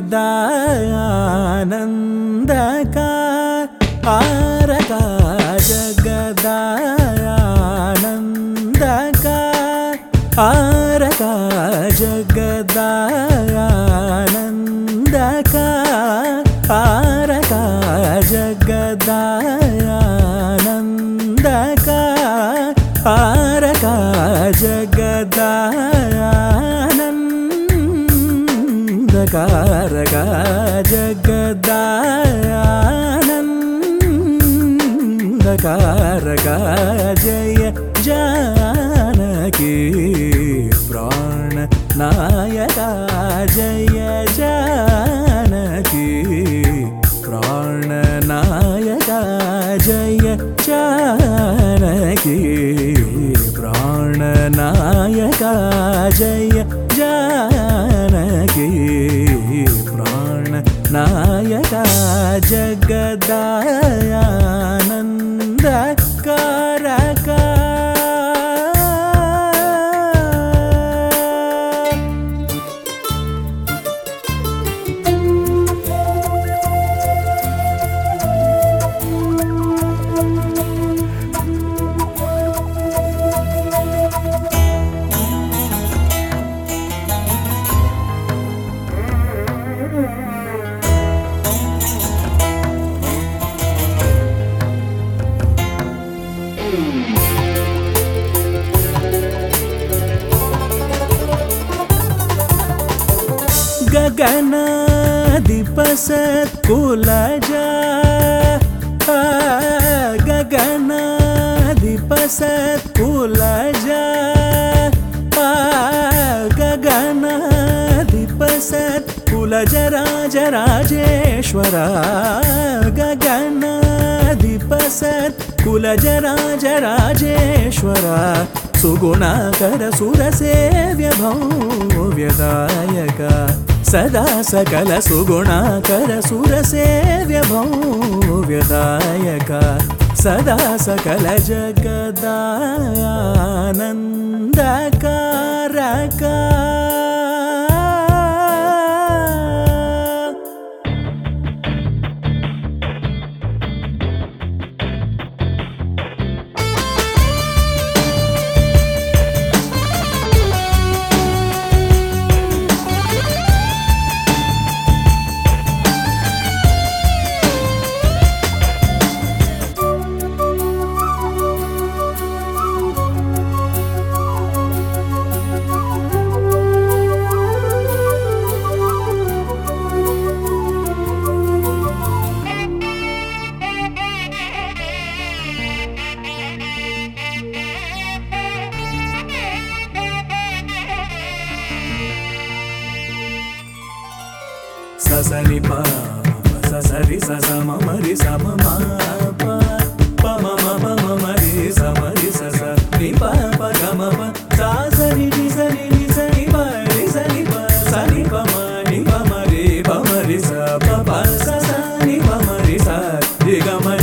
जगदानन्दका आरका जगदानन्दका आरका जगदानन्दका आरका जगदानन्दका आरका जगदानन्दका आरका जगदानन्दका आरका जय जानकी प्राण नायका जय जानकी प्राण नायका जय जानकी प्राण नायका जय जानकी प्राण नायका जगदानन्दकारका गगनाधिपसत्कुलजा गगनाधिपसत्कुलजा गगनाधिपसत्कुलजा राजराजेश्वरा गगनाधिपसत्कुलजा राजराजेश्वरा सुगुणाकर सुरसेव्य भव्यदायका सदा सकल सुगुणाकर सुरसेव्य भव्यदायका सदा सकल जगदानन्दकारका ससनि पा ससरि ससम मरि सम मा पा पम मम मरि समरि सस नि पा प गम प सा सरि नि सनि नि सनि मरि सनि प सनि प म नि प मरि प मरि स प प स स नि प मरि स रि ग म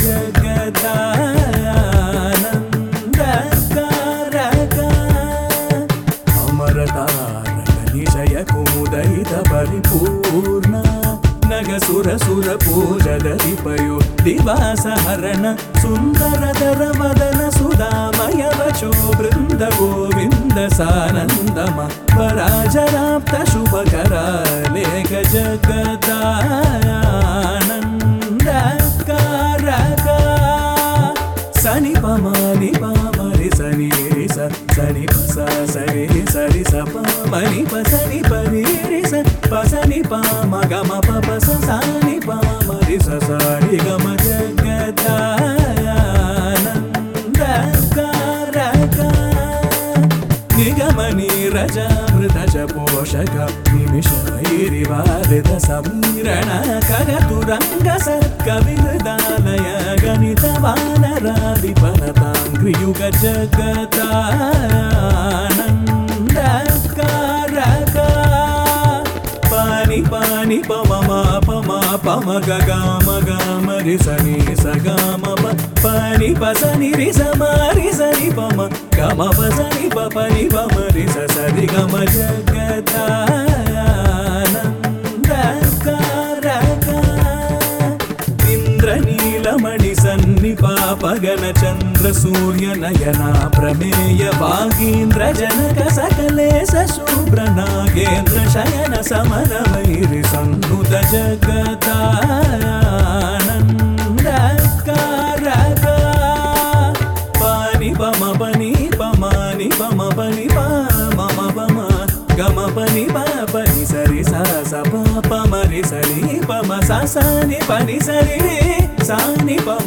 जगदानन्दकारका अमरतारक निशय कुमुदयित परिपूर्ण नगसुर सुर पूजदधिपयो दिवासहरण सुन्दरधर मदन सुधामय वचो वृन्द गोविन्द सानन्दम पराजराप्त शुभकरा लेख जगदानन्दकारका सनि प म नि प मरि सनि रि स सनि प स सरि सरि स प म नि प सनि प रि रि स प सनि प म ग म प प स सा नि प म रि स स रि ग म जगदानन्दकारका निगम नीरज मृत च पोषक निमिष वैरिवारित समीरण करतुरङ्ग सर्कविहृदालय गणित वानरादिपनताङ्घ्रियुग जगदानन्दकारका पानि पानि पम पम गम गम रि सनि स गम प पानि प सनि रि स म रि सनि पम गम प सनि प नि प म रि स रि ग म जगदानन्दकारका ని పాప గణ చంద్ర సూర్య నయనా ప్రమేయ వాగీంద్ర జనక సకలేశ శుభ్ర నాగేంద్ర శయన సమర వైరి సన్నుత జగదానందకారక పాని పమ పని పమాని పమ పని పమ పమ గమ పని పని సరి స పమరి సరి పమ సాని పని సరి సాని పమ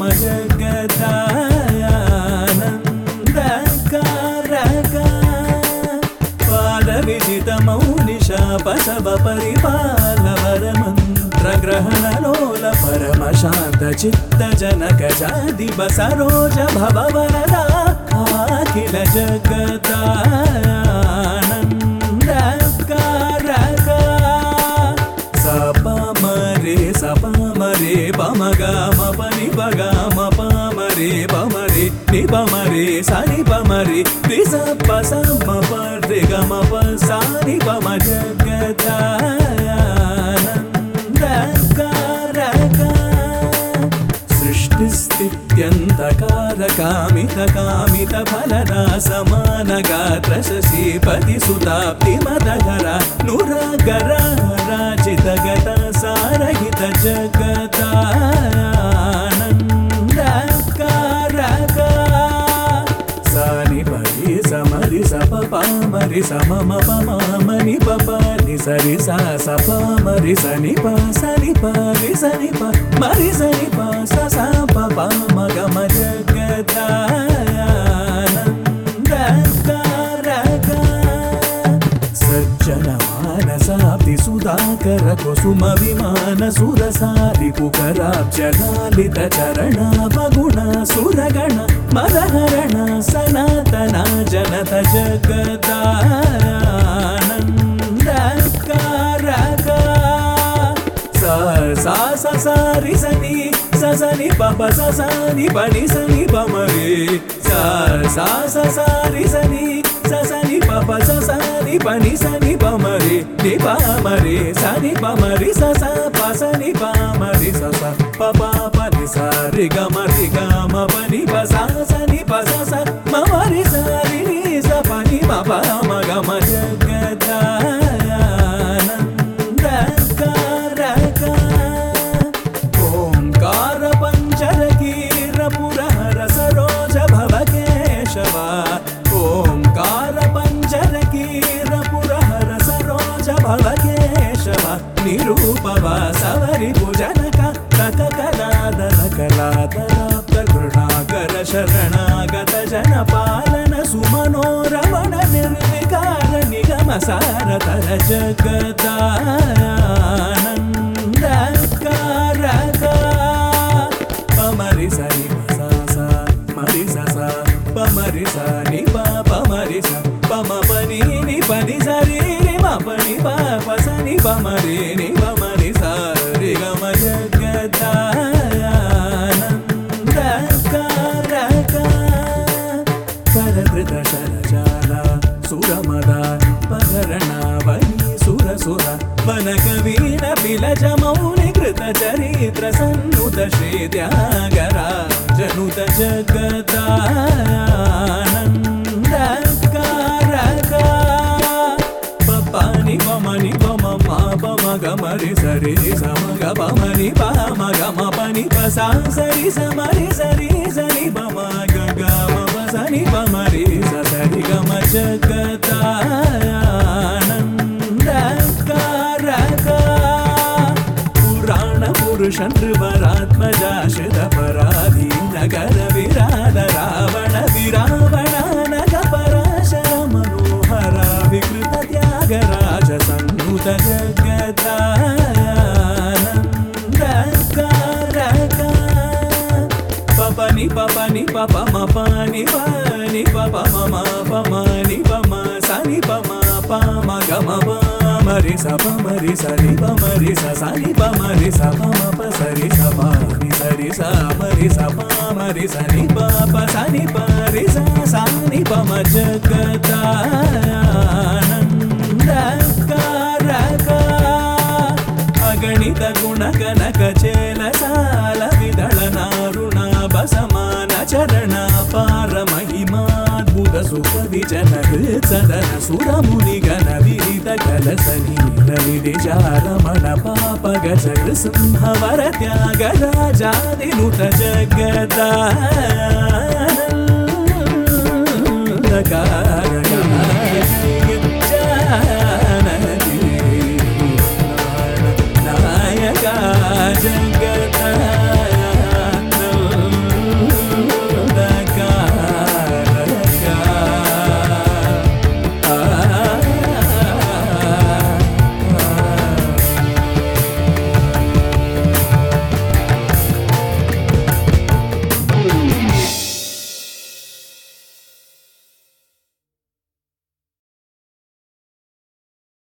జగదానందకారక పాద విజిత మౌని శాప శవ పరిపాలవర మంత్ర గ్రహణ లోల పరమ శాంత చిత్త జనక జాదివ సరోజ భవ వరదా అఖిల జగదానందకారక సపమరే పమగమ పని పగమ పమరే పమరే ని పమరే సని పమరే రిస పసమ పరి గమ పసాని పమ జగదానందకారక సృష్టిస్థిత్యంతకారకామిత కామిత ఫలదా సమాన గాత్ర శశీపతి సుతాప్తి మదగర నురగర రాజిత గత సారహిత జగదానందకారక సాని పరి సమరి సప పామరి సమమ పమని పని సరి సా సప మరి సని ప సని పరి సని ప మరి సని ప స ప మగమ జగదానందకారక సజ్జన మానసాబ్ది సుధాకర కుసుమ విమాన సురసారి కుకరాబ్జ లాలిత చరణ మగుణ సురగణ మదహరణ సనాతన జనత జగదానందకారక సారి సని సని పప సని పని సని పమరే సారి సని సని పప సని పని సని పమరే ని పమరే సని పమరి స పసని పమరి స పప పని సరి గమ పని పస సని పస మమరి సరి స పని మప మగమ జగదానందకారక ఓంకార పంచరకీర పురహర సరోజ భవ కేశవ ఓంకార పంచరకీర పురహర సరోజ భవ కేశవ నిరూపవ సవరి భుజనక తక కలాదన కలాతరాప్త కృణాకర శరణాగత జన పాలన సుమనోరమణ నిర్వికార నిగమ సారతర జగదానందకారక పమరి సని స మరి స పమరి సని పమరి స పమ పని ని పని సరి ని మ పని ప సని పమరి ని పమరి సరి గమ జగదానందకారక కరధృత శరజాల సురమద పగరణ వని సురసుర వన కవీన బిలజ మౌని కృత చరిత్ర సన్నుత శ్రీ త్యాగరా జనుత జగదానందకారక పని పమని పమ పమ గమరి సరి సమగ పమని పమ గమ పని పసా సరి సమరి సరి సరి పమ గమ పసని పమరి సరి గమ జగదానందకారక పురాణ పురుష నృవరాత్మజాశ్రిత పరాధీన కర విరాద రావణ విరావణ నగ పరాశర మనోహర వికృత త్యాగరాజ సన్నుత జగదానందకారక పపని పపని పప మపని పని పప మమ పమని పమ సని పమ పమ గమ పమరి స పమరి సని పమరి స సని పమరి స పమ ప సరి స పని సరి స మరి స పమరి సని పప సని పరి స సని పమ జగదానందకారక అగణిత గుణ కనక చేల సాల విదళ నారుణ బసమ సదన సురముని గణ విహిత కలసని రవిదిశారమణ పాప గజ నృసింహ వర త్యాగ రాజాదినుత జగదారి